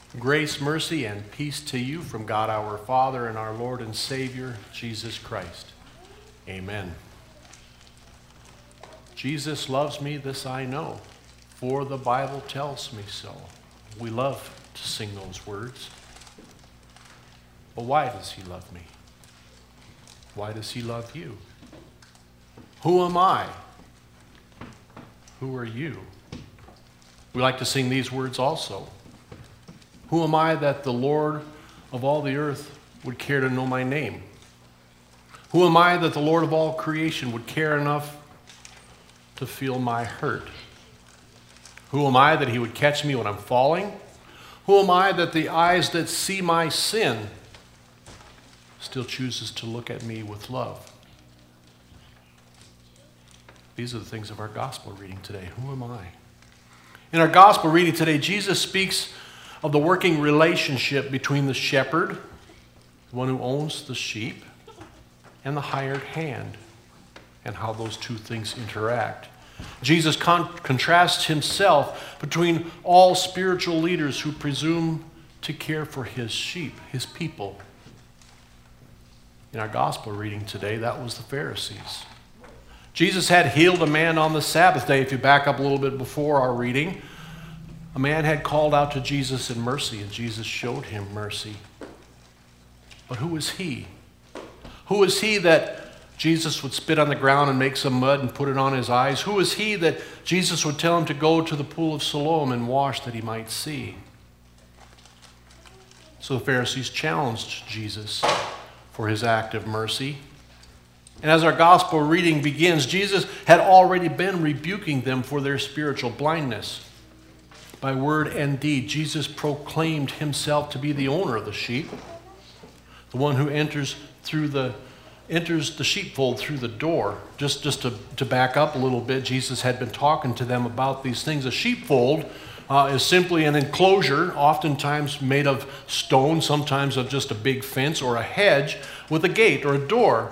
Grace, mercy, and peace to you from God our Father and our Lord and Savior, Jesus Christ. Amen. Jesus loves me, this I know, for the Bible tells me so. We love to sing those words. But why does he love me? Why does he love you? Who am I? Who are you? We like to sing these words also. Who am I that the Lord of all the earth would care to know my name? Who am I that the Lord of all creation would care enough to feel my hurt? Who am I that he would catch me when I'm falling? Who am I that the eyes that see my sin still chooses to look at me with love? These are the things of our gospel reading today. Who am I? In our gospel reading today, Jesus speaks of the working relationship between the shepherd, the one who owns the sheep, and the hired hand, and how those two things interact. Jesus contrasts himself between all spiritual leaders who presume to care for his sheep, his people. In our gospel reading today, that was the Pharisees. Jesus had healed a man on the Sabbath day. If you back up a little bit before our reading, a man had called out to Jesus in mercy, and Jesus showed him mercy. But who is he? Who is he that Jesus would spit on the ground and make some mud and put it on his eyes? Who is he that Jesus would tell him to go to the pool of Siloam and wash that he might see? So the Pharisees challenged Jesus for his act of mercy. And as our gospel reading begins, Jesus had already been rebuking them for their spiritual blindness. By word and deed, Jesus proclaimed himself to be the owner of the sheep, the one who enters the sheepfold through the door. Just to back up a little bit, Jesus had been talking to them about these things. A sheepfold is simply an enclosure, oftentimes made of stone, sometimes of just a big fence or a hedge with a gate or a door.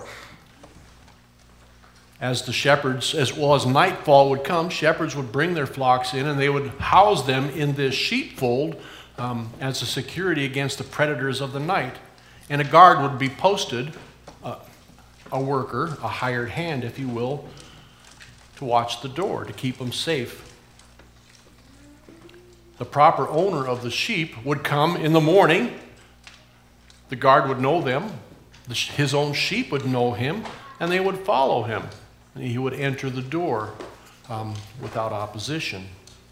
As the shepherds, as well as nightfall would come, shepherds would bring their flocks in and they would house them in this sheepfold as a security against the predators of the night. And a guard would be posted, a worker, a hired hand, if you will, to watch the door, to keep them safe. The proper owner of the sheep would come in the morning. The guard would know them. His own sheep would know him, and they would follow him. He would enter the door without opposition.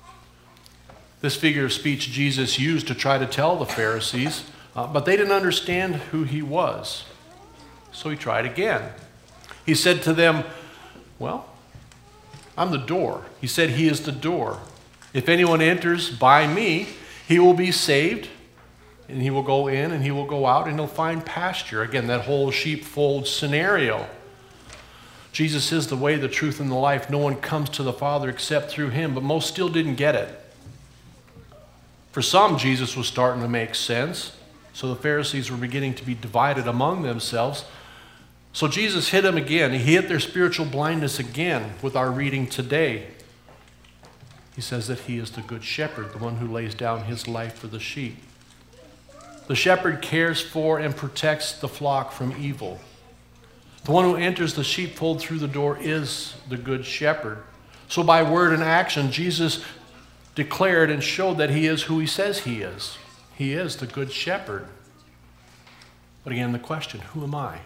This figure of speech Jesus used to try to tell the Pharisees, but they didn't understand who he was. So he tried again. He said to them, well, I'm the door. He said he is the door. If anyone enters by me, he will be saved, and he will go in and he will go out and he'll find pasture. Again, that whole sheepfold scenario. Jesus is the way, the truth, and the life. No one comes to the Father except through him, but most still didn't get it. For some, Jesus was starting to make sense, so the Pharisees were beginning to be divided among themselves. So Jesus hit them again. He hit their spiritual blindness again with our reading today. He says that he is the good shepherd, the one who lays down his life for the sheep. The shepherd cares for and protects the flock from evil. The one who enters the sheepfold through the door is the good shepherd. So by word and action, Jesus declared and showed that he is who he says he is. He is the good shepherd. But again, the question, who am I?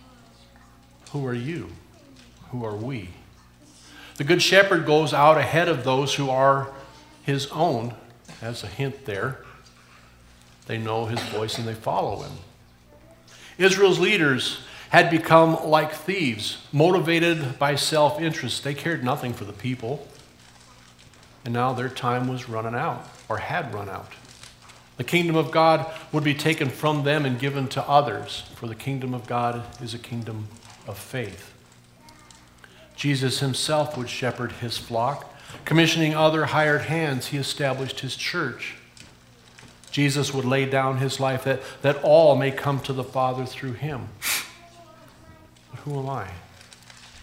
Who are you? Who are we? The good shepherd goes out ahead of those who are his own. As a hint there, they know his voice and they follow him. Israel's leaders had become like thieves, motivated by self-interest. They cared nothing for the people. And now their time was running out, or had run out. The kingdom of God would be taken from them and given to others, for the kingdom of God is a kingdom of faith. Jesus himself would shepherd his flock. Commissioning other hired hands, he established his church. Jesus would lay down his life that all may come to the Father through him. But who am I?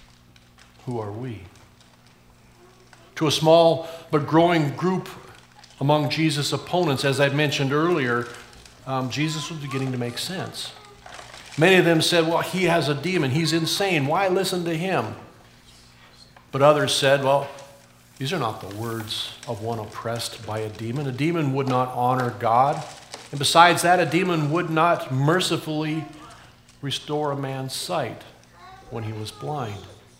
Who are we? To a small but growing group Among Jesus' opponents, as I mentioned earlier, Jesus was beginning to make sense. Many of them said, well, he has a demon. He's insane. Why listen to him? But others said, well, these are not the words of one oppressed by a demon. A demon would not honor God. And besides that, a demon would not mercifully restore a man's sight when he was blind.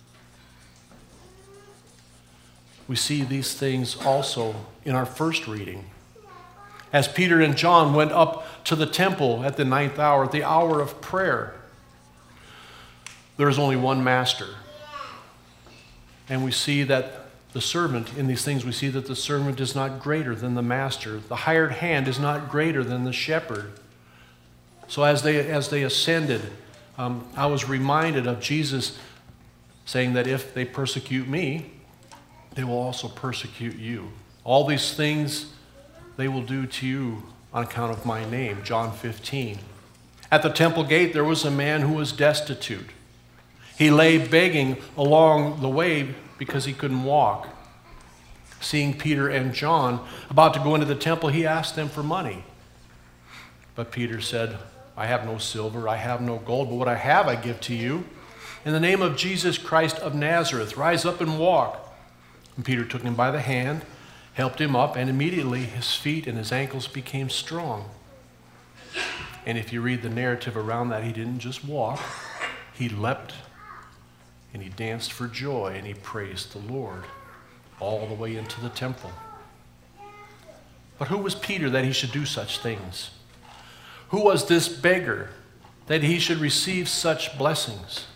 We see these things also in our first reading. As Peter and John went up to the temple at the 9th hour, at the hour of prayer, there is only one master. And we see that the servant, in these things, we see that the servant is not greater than the master. The hired hand is not greater than the shepherd. So as they ascended, I was reminded of Jesus saying that if they persecute me, they will also persecute you. All these things they will do to you on account of my name, John 15. At the temple gate, there was a man who was destitute. He lay begging along the way because he couldn't walk. Seeing Peter and John about to go into the temple, he asked them for money. But Peter said, I have no silver, I have no gold, but what I have I give to you. In the name of Jesus Christ of Nazareth, rise up and walk. And Peter took him by the hand, helped him up, and immediately his feet and his ankles became strong. And if you read the narrative around that, he didn't just walk, he leapt and he danced for joy and he praised the Lord all the way into the temple. But who was Peter that he should do such things? Who was this beggar that he should receive such blessings?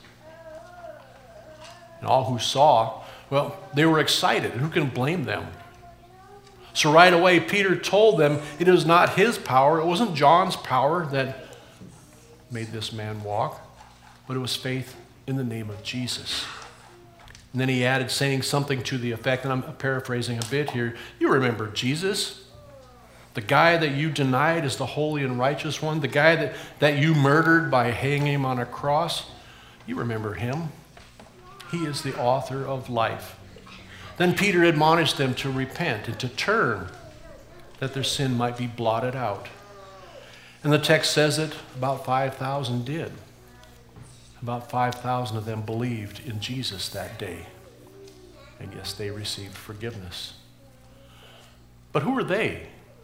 And all who saw, well, they were excited. Who can blame them? So right away, Peter told them it was not his power, it wasn't John's power that made this man walk, but it was faith in the name of Jesus. And then he added, saying something to the effect, and I'm paraphrasing a bit here, you remember Jesus? The guy that you denied as the holy and righteous one, the guy that you murdered by hanging him on a cross, you remember him. He is the author of life. Then Peter admonished them to repent and to turn, that their sin might be blotted out. And the text says that about 5,000 did. About 5,000 of them believed in Jesus that day. And yes, they received forgiveness. But who are they?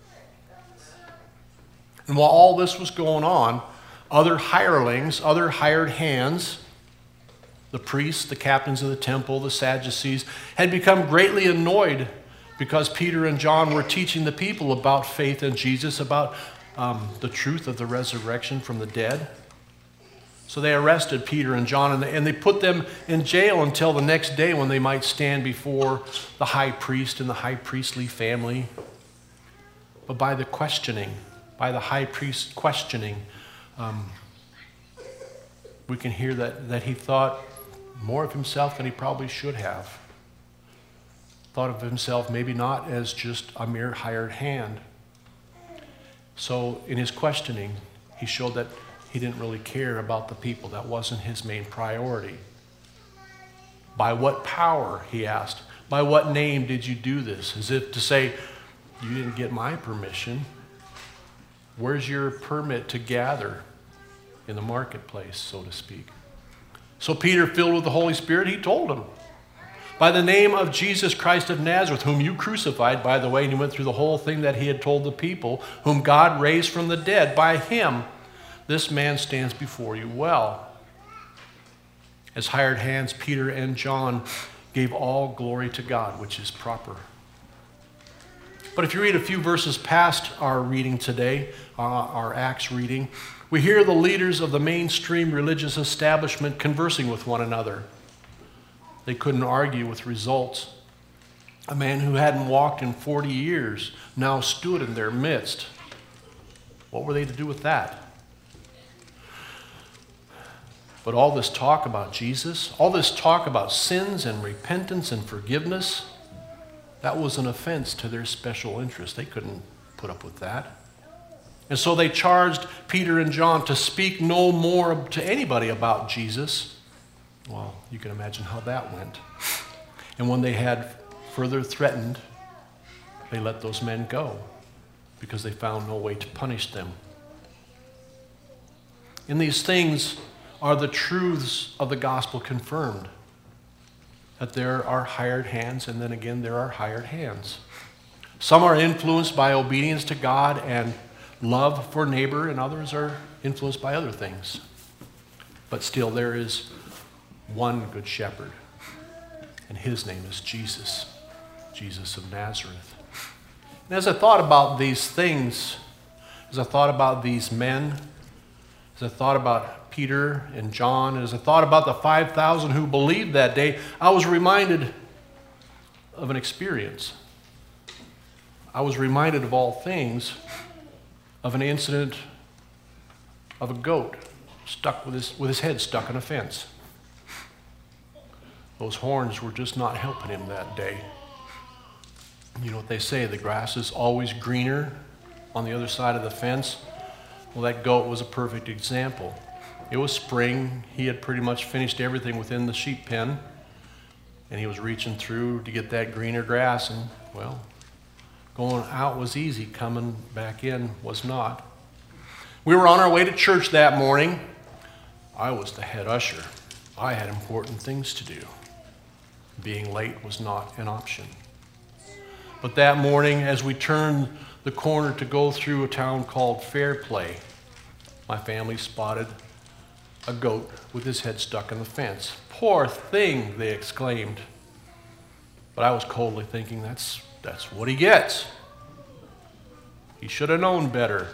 And while all this was going on, other hirelings, other hired hands, the priests, the captains of the temple, the Sadducees, had become greatly annoyed because Peter and John were teaching the people about faith in Jesus, about the truth of the resurrection from the dead. So they arrested Peter and John, and they put them in jail until the next day when they might stand before the high priest and the high priestly family. But by the questioning, by the high priest questioning, we can hear that he thought more of himself than he probably should have. Thought of himself maybe not as just a mere hired hand. So in his questioning, he showed that he didn't really care about the people. That wasn't his main priority. By what power, he asked, by what name did you do this? As if to say, you didn't get my permission. Where's your permit to gather in the marketplace, so to speak? So Peter, filled with the Holy Spirit, he told him, by the name of Jesus Christ of Nazareth, whom you crucified, by the way, and he went through the whole thing that he had told the people, whom God raised from the dead, by him, this man stands before you well. As hired hands, Peter and John gave all glory to God, which is proper. But if you read a few verses past our reading today, our Acts reading, we hear the leaders of the mainstream religious establishment conversing with one another. They couldn't argue with results. A man who hadn't walked in 40 years now stood in their midst. What were they to do with that? But all this talk about Jesus, all this talk about sins and repentance and forgiveness, that was an offense to their special interest. They couldn't put up with that. And so they charged Peter and John to speak no more to anybody about Jesus. Well, you can imagine how that went. And when they had further threatened they let those men go because they found no way to punish them. In these things are the truths of the gospel confirmed, that there are hired hands, and then again there are hired hands. Some are influenced by obedience to God and love for neighbor, and others are influenced by other things. But still there is one good shepherd, and his name is Jesus, Jesus of Nazareth. And as I thought about these things, as I thought about these men, as I thought about Peter and John, and as I thought about the 5,000 who believed that day, I was reminded of an experience. I was reminded of all things of an incident of a goat stuck with his head stuck in a fence. Those horns were just not helping him that day. You know what they say, the grass is always greener on the other side of the fence. Well, that goat was a perfect example. It was spring. He had pretty much finished everything within the sheep pen, and he was reaching through to get that greener grass, and, well, going out was easy. Coming back in was not. We were on our way to church that morning. I was the head usher. I had important things to do. Being late was not an option. But that morning, as we turned the corner to go through a town called Fairplay, my family spotted a goat with his head stuck in the fence. "Poor thing," they exclaimed. But I was coldly thinking, that's what he gets. He should have known better.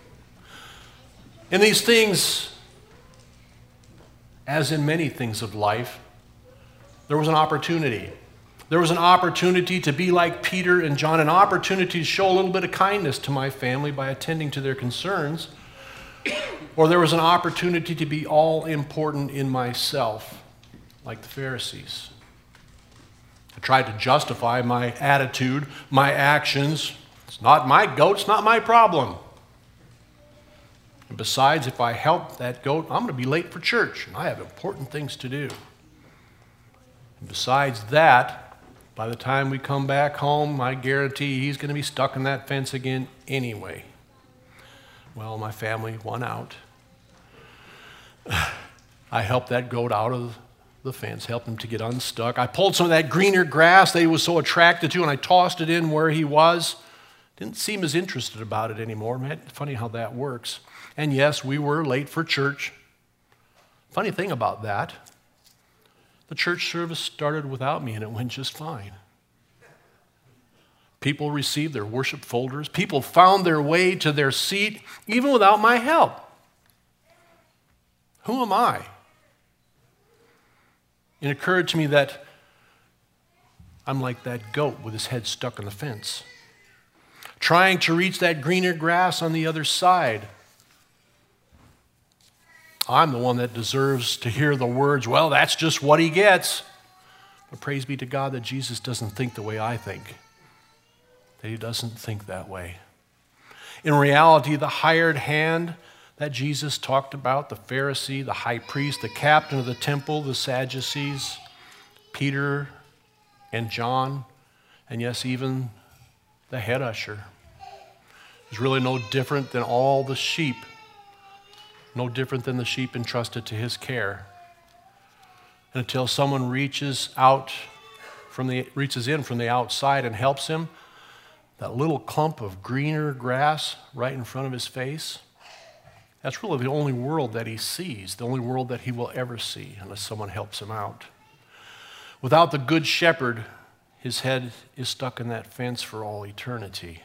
In these things, as in many things of life, there was an opportunity. There was an opportunity to be like Peter and John, an opportunity to show a little bit of kindness to my family by attending to their concerns. Or there was an opportunity to be all important in myself, like the Pharisees. I tried to justify my attitude, my actions. It's not my goat, it's not my problem. And besides, if I help that goat, I'm going to be late for church, and I have important things to do. And besides that, by the time we come back home, I guarantee he's going to be stuck in that fence again anyway. Well, my family won out. I helped that goat out of the fence, helped him to get unstuck. I pulled some of that greener grass that he was so attracted to, and I tossed it in where he was. Didn't seem as interested about it anymore. Man, funny how that works. And yes, we were late for church. Funny thing about that, the church service started without me, and it went just fine. People received their worship folders. People found their way to their seat, even without my help. Who am I? It occurred to me that I'm like that goat with his head stuck in the fence, trying to reach that greener grass on the other side. I'm the one that deserves to hear the words, "Well, that's just what he gets." But praise be to God that Jesus doesn't think the way I think, that he doesn't think that way. In reality, the hired hand that Jesus talked about, the Pharisee, the high priest, the captain of the temple, the Sadducees, Peter and John, and yes, even the head usher, is really no different than all the sheep, no different than the sheep entrusted to his care. And until someone reaches in from the outside and helps him, that little clump of greener grass right in front of his face, that's really the only world that he sees, the only world that he will ever see unless someone helps him out. Without the good shepherd, his head is stuck in that fence for all eternity.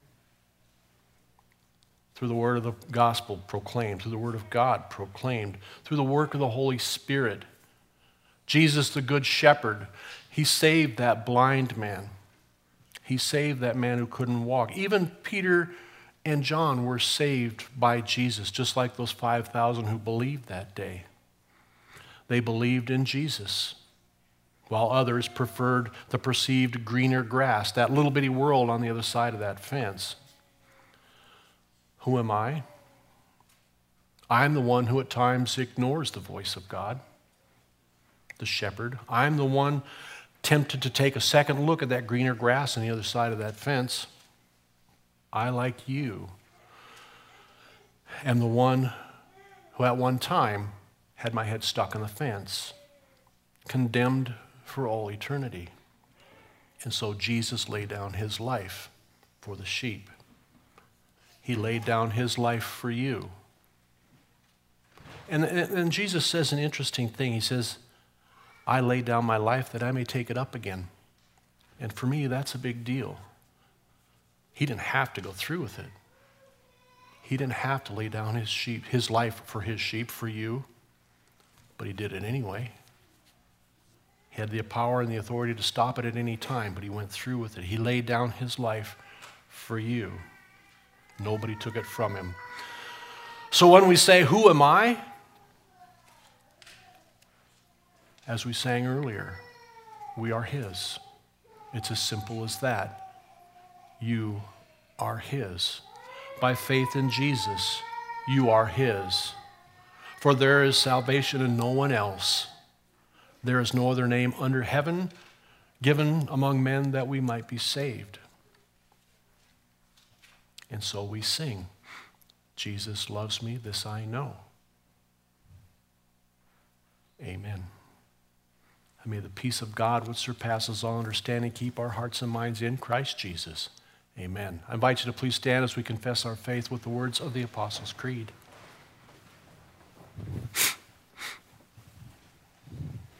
Through the word of the gospel proclaimed, through the word of God proclaimed, through the work of the Holy Spirit, Jesus, the good shepherd, he saved that blind man. He saved that man who couldn't walk. Even Peter and John were saved by Jesus, just like those 5,000 who believed that day. They believed in Jesus, while others preferred the perceived greener grass, that little bitty world on the other side of that fence. Who am I? I'm the one who at times ignores the voice of God, the shepherd. I'm the one tempted to take a second look at that greener grass on the other side of that fence, I, like you, am the one who at one time had my head stuck in the fence, condemned for all eternity. And so Jesus laid down his life for the sheep. He laid down his life for you. And Jesus says an interesting thing. He says, I lay down my life that I may take it up again. And for me, that's a big deal. He didn't have to go through with it. He didn't have to lay down his life for his sheep, for you, but he did it anyway. He had the power and the authority to stop it at any time, but he went through with it. He laid down his life for you. Nobody took it from him. So when we say, who am I? As we sang earlier, we are his. It's as simple as that. You are his. By faith in Jesus, you are his. For there is salvation in no one else. There is no other name under heaven given among men that we might be saved. And so we sing, Jesus loves me, this I know. Amen. And may the peace of God, which surpasses all understanding, keep our hearts and minds in Christ Jesus. Amen. I invite you to please stand as we confess our faith with the words of the Apostles' Creed.